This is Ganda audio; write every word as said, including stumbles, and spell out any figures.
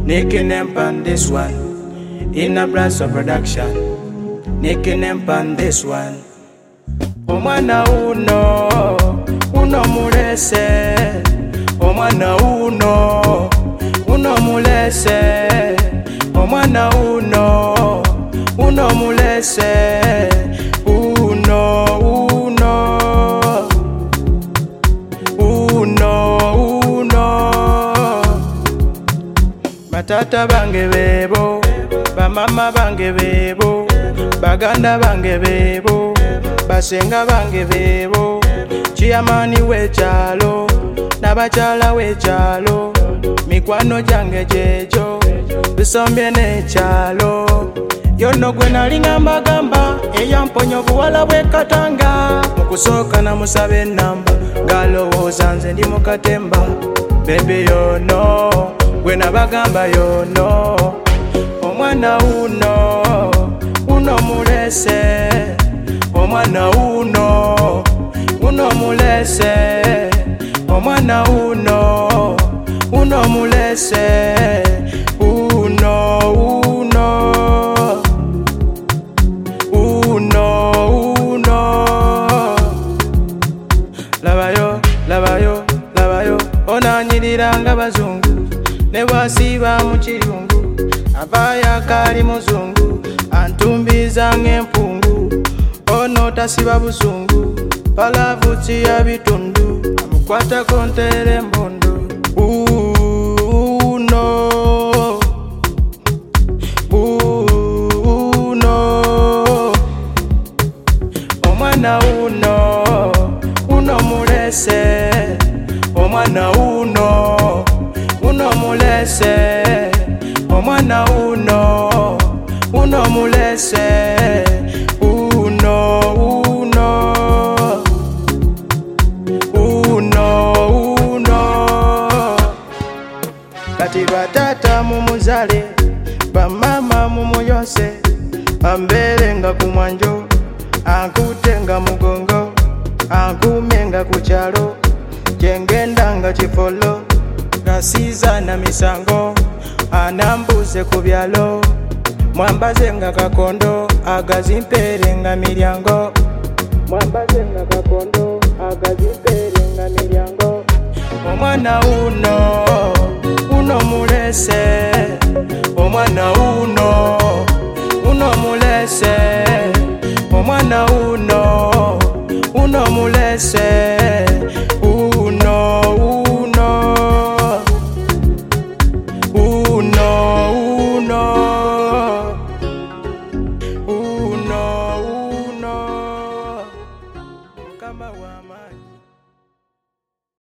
Nicking them on this one. In a blast of production. Nicking them on this one. Omwana uno, uno mulese. Omwana uno, uno mulese. Omwana uno, uno mulese. Uno, uno. Uno, uno. Batata bange bebo, bamama bange bebo, baganda bange bebo, basenga bange bebo, chiamani wechalo, nabachala wechalo, mikwano jange jejo, bisombye nechalo. Yono gwe nalinga mbagamba, eyamponyo buwala bwekatanga, mukusoka na musabe namba, galowooza nze ndi mukatemba. Baby yono, gwe nabagamba yono, omwana uno, uno mulese. Omwana uno, uno mulese. Omwana uno, uno mulese. Uno, uno. Uno, uno. Labayo, labayo, labayo. Onanyiriranga bazungu, ne bwasiba mu kirungu. Abaya kali muzungu, antumbiza ng'empungu. Ono tasiba busungu, palavuti ya bitundu, amukwata kontere mbondo. Uno, uno. Omwana uno, uno mulese. Omwana uno, uno mulese. Omwana uno, uno mulese. Uno, uno. Uno, uno. Kati batata mumuzale, bamama mumuyose, ambelenga kumwanjo, ankutenga mugongo, ankumenga kuchalo, jengendanga chifolo, gasiza na misango, anambuze kubyalo, mwambazenga kakondo, agazimperenga milyango. Mwambazenga kakondo, agazimperenga milyango. Omwana uno, uno mulese. Omwana uno, uno mulese. Omwana uno, uno mulese. Uno, uno. Uno, uno. Uno, uno. Kama wa amani.